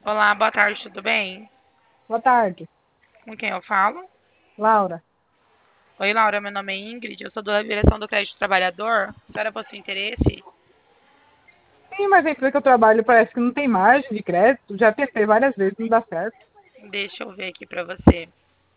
Olá, boa tarde, tudo bem? Boa tarde, Com quem eu falo? Laura. Oi, Laura, meu nome é Ingrid, eu sou da direção do Crédito Trabalhador. A senhora possui interesse? Sim, mas a empresa que eu trabalho parece que não tem margem de crédito. Já tentei várias vezes, não dá certo. Deixa eu ver aqui pra você.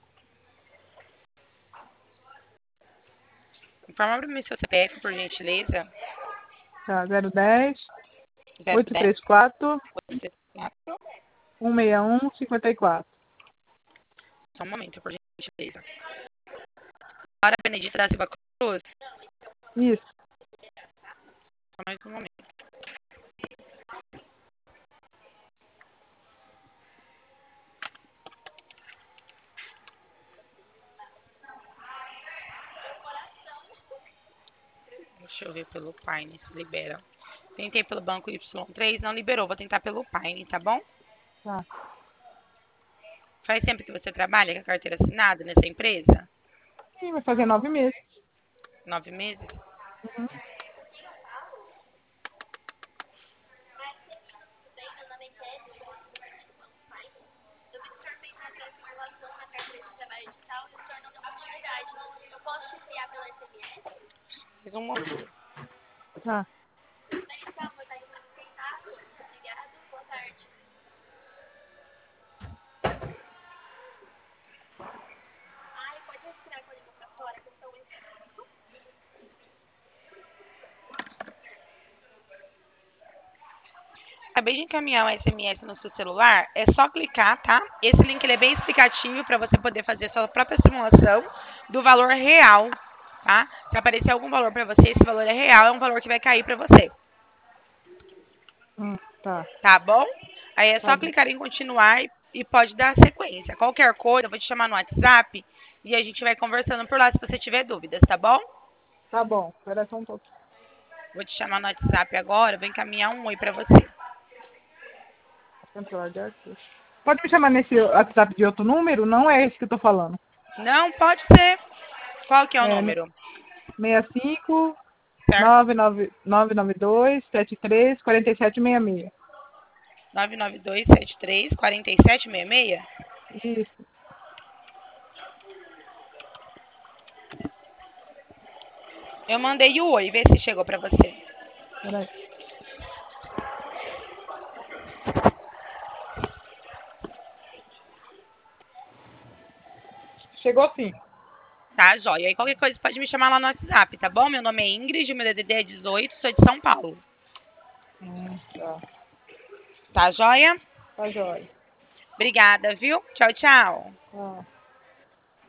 Informa pra mim seu CPF, por gentileza. Tá, 010 010 834 834. 161 54. Só um momento, por gentileza. Laura Benedita da Silva Cruz. Isso, Só mais um momento. Deixa eu ver pelo Paine se libera. Tentei pelo banco Y3, não liberou. Vou tentar pelo Paine, tá bom? tá. Faz tempo que você trabalha com a carteira assinada nessa empresa? Sim, vai fazer 9 meses. 9 meses? Uhum. Mais um momento. Tá. Acabei de encaminhar um SMS no seu celular. É só clicar, tá? Esse link ele é bem explicativo para você poder fazer a sua própria simulação do valor real, tá? Se aparecer algum valor para você, esse valor é real, é um valor que vai cair para você, Tá. tá bom? Aí é Tá só bom. clicar em continuar e pode dar sequência. Qualquer coisa, eu vou te chamar no WhatsApp e a gente vai conversando por lá se você tiver dúvidas, tá bom? Tá bom. Espera só um pouquinho. Vou te chamar no WhatsApp agora, vou encaminhar um oi para você. Controlar de arquivo. Pode me chamar nesse WhatsApp de outro número? Não é esse que eu tô falando. Não, pode ser. Qual que é o É número? 65 Certo? 992 73 47 66. 992734766. Isso. Eu mandei o oi, vê se chegou pra você. Peraí. Chegou sim. Tá, joia. Aí qualquer coisa pode me chamar lá no WhatsApp, tá bom? Meu nome é Ingrid, meu DDD é 18, sou de São Paulo. Tá. Tá, joia? Tá jóia. Obrigada, viu? Tchau, tchau. Tá.